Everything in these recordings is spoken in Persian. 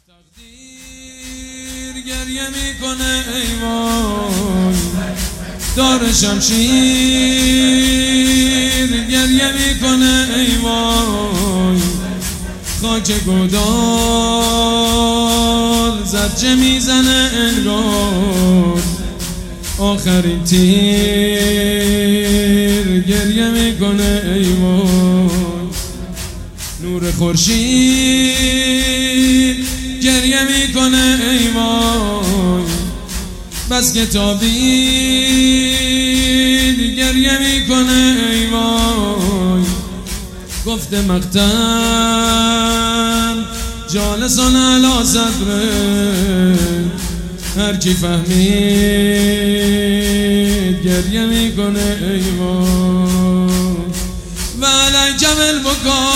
تقدیر گریه میکنه ای وای، دار شمشیر گریه میکنه ای وای، خاک گودال زجه میزنه انگار، آخرین تیر گریه میکنه ای وای، نور خورشید گریه میکنه ای وای، بس که تابید گریه میکنه ای وای، گفته مقتل جالسان علی صدره، هر کی فهمید گریه میکنه ای وای، و علیکم البکا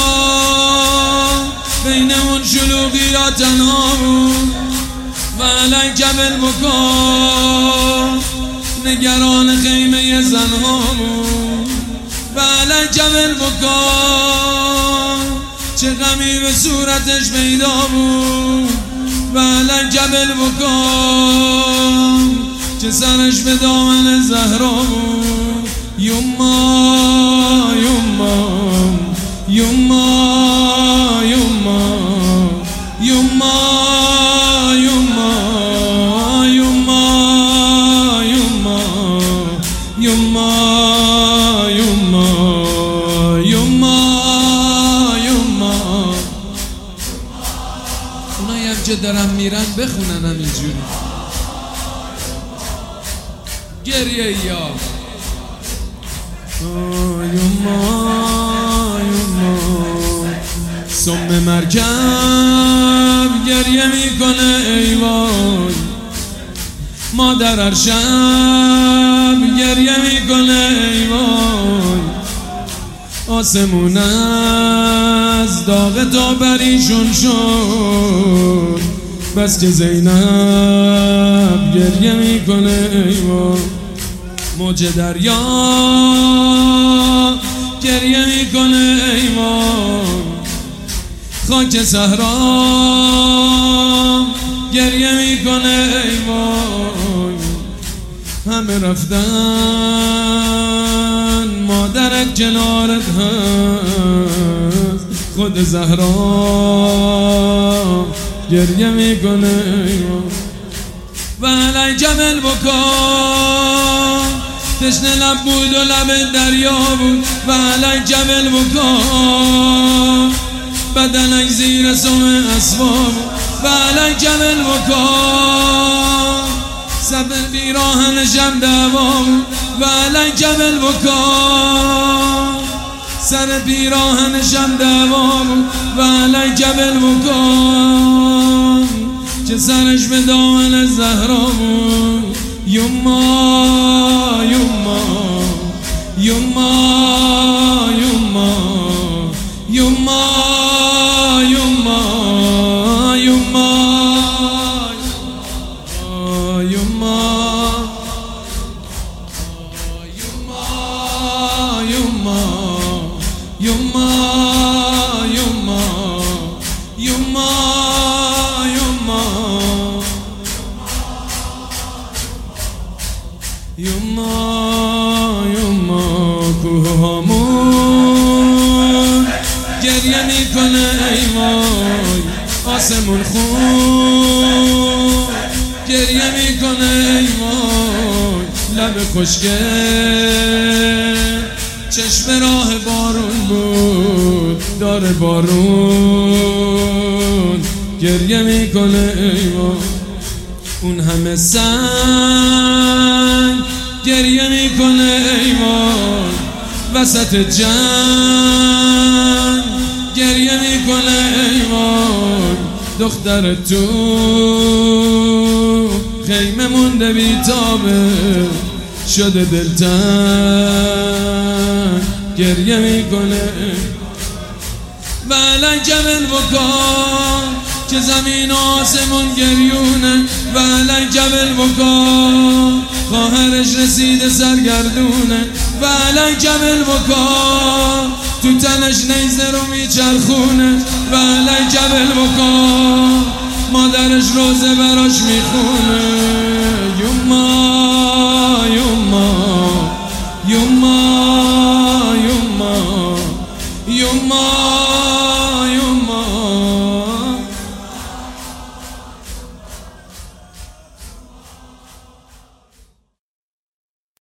بین اون شلوغیات تنها بود، و علیکم البکا نگران خیمه زنها بود، و علیکم البکا چه غمی به صورتش پیدا بود، و علیکم البکا چه سرش به دامن زهرا بود، یما یما یما یما یما یما یما یما یما یما یما یما. اونایی هم که دارن میرن بخونن همینجوری گریه یا یما یما. سم مرکب گریه میکنه ای وای، مادر هر شب گریه میکنه ای وای، آسمون از داغ تا بریشون شد، بس که زینب گریه میکنه ای وای، موج دریا گریه میکنه ای وای، خاک صحرا گریه میکنه ای وای، همه رفتن مادرت کنارت هست، خود زهرا گریه میکنه ای وای، و علیکم البکا تشنه لب بود و لب دریا بود، و علیکم البکا بدنک زیر سم اسباب، و علیکم البکا سب بیراهن شب دعوا، و علیکم البکا سر بیراهن شب دعوا، و علیکم البکا که سرش به دامن زهرا بود، یما یما یما یما یما یما یما یما یما یما یما یما یما یما کوهامون گریه میکنه ای وای، آسمون خون گریه میکنه ای وای، لب خشکه چشم راه بارون بود، دار بارون گریه میکنه ای وای، اون همه سنگ گریه میکنه ای وای، وسط جنگ گریه میکنه ای وای، دختر تو خیمه مونده بیتابه شده دلتنگ گریه میکنه، و علیکم البکا که زمین و آسمون گریونه، و علیکم البکا خواهرش رسیده سرگردونه، و علیکم البکا تو تنش نیزه رو میچرخونه، و علیکم البکا مادرش روزه براش میخونه یوما یوما یوما یوما یوما